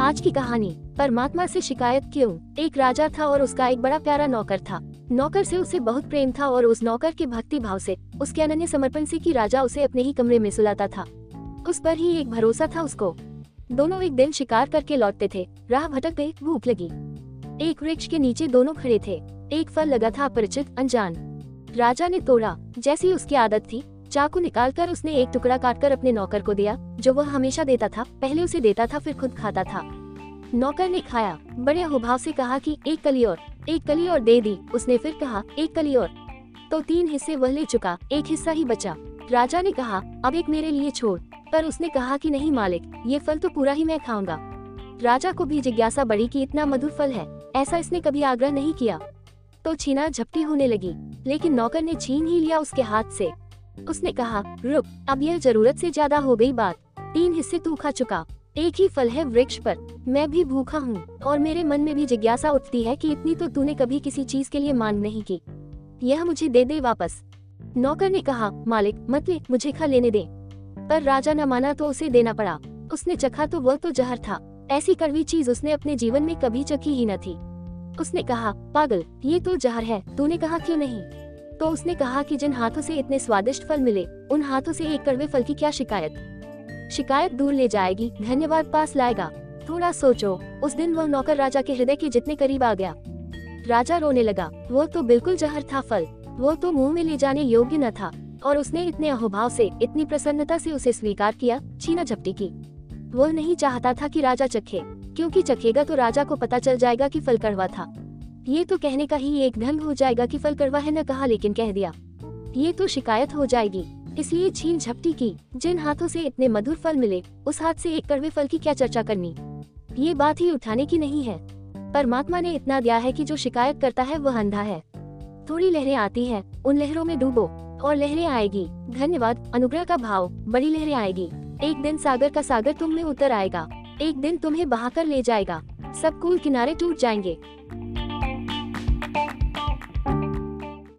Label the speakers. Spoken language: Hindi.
Speaker 1: आज की कहानी, परमात्मा से शिकायत क्यों। एक राजा था और उसका एक बड़ा प्यारा नौकर था। नौकर से उसे बहुत प्रेम था और उस नौकर के भक्ति भाव से, उसके अनन्य समर्पण से कि राजा उसे अपने ही कमरे में सुलाता था। उस पर ही एक भरोसा था उसको। दोनों एक दिन शिकार करके लौटते थे। राह भटक गए, भूख लगी। एक वृक्ष के नीचे दोनों खड़े थे। एक फल लगा था अपरिचित, अनजान। राजा ने तोड़ा। जैसी उसकी आदत थी, चाकू निकालकर उसने एक टुकड़ा काटकर अपने नौकर को दिया, जो वह हमेशा देता था। पहले उसे देता था, फिर खुद खाता था। नौकर ने खाया, बड़े अहोभाव से कहा कि एक कली और दे दी। उसने फिर कहा एक कली और। तो 3 हिस्से वह ले चुका, एक हिस्सा ही बचा। राजा ने कहा अब एक मेरे लिए छोड़, पर उसने कहा कि नहीं मालिक, ये फल तो पूरा ही मैं खाऊंगा। राजा को भी जिज्ञासा बढ़ी कि इतना मधुर फल है, ऐसा इसने कभी आग्रह नहीं किया। तो छीना झपटी होने लगी, लेकिन नौकर ने छीन ही लिया उसके हाथ से। उसने कहा रुक, अब यह जरूरत से ज्यादा हो गई बात। 3 हिस्से तू खा चुका, एक ही फल है वृक्ष पर। मैं भी भूखा हूँ और मेरे मन में भी जिज्ञासा उठती है कि इतनी तो तूने कभी किसी चीज के लिए मांग नहीं की। यह मुझे दे दे वापस। नौकर ने कहा मालिक मत ले, मुझे खा लेने दे। पर राजा न माना तो उसे देना पड़ा। उसने चखा तो वह तो जहर था। ऐसी कड़वी चीज उसने अपने जीवन में कभी चखी ही न थी। उसने कहा पागल, ये तो जहर है, तूने कहा क्यों नहीं। तो उसने कहा कि जिन हाथों से इतने स्वादिष्ट फल मिले, उन हाथों से एक कड़वे फल की क्या शिकायत दूर ले जाएगी, धन्यवाद पास लाएगा। थोड़ा सोचो। उस दिन वह नौकर राजा के हृदय के जितने करीब आ गया। राजा रोने लगा। वो तो बिल्कुल जहर था फल, वो तो मुंह में ले जाने योग्य न था। और उसने इतने अहोभाव से, इतनी प्रसन्नता से उसे स्वीकार किया, छीना झपटी की। वह नहीं चाहता था कि राजा चखे, क्योंकि चखेगा तो राजा को पता चल जाएगा कि फल कड़वा था। ये तो कहने का ही एक ढंग हो जाएगा कि फल कड़वा है, न कहा लेकिन कह दिया। ये तो शिकायत हो जाएगी, इसलिए छीन झपटी की। जिन हाथों से इतने मधुर फल मिले, उस हाथ से एक कड़वे फल की क्या चर्चा करनी। ये बात ही उठाने की नहीं है। परमात्मा ने इतना दिया है कि जो शिकायत करता है वह अंधा है। थोड़ी लहरें आती है, उन लहरों में डूबो और लहरें आएगी। धन्यवाद, अनुग्रह का भाव, बड़ी लहरें आएगी। एक दिन सागर का सागर तुम में उतर आएगा। एक दिन तुम्हें बहाकर ले जाएगा। सब कूल किनारे टूट जाएंगे।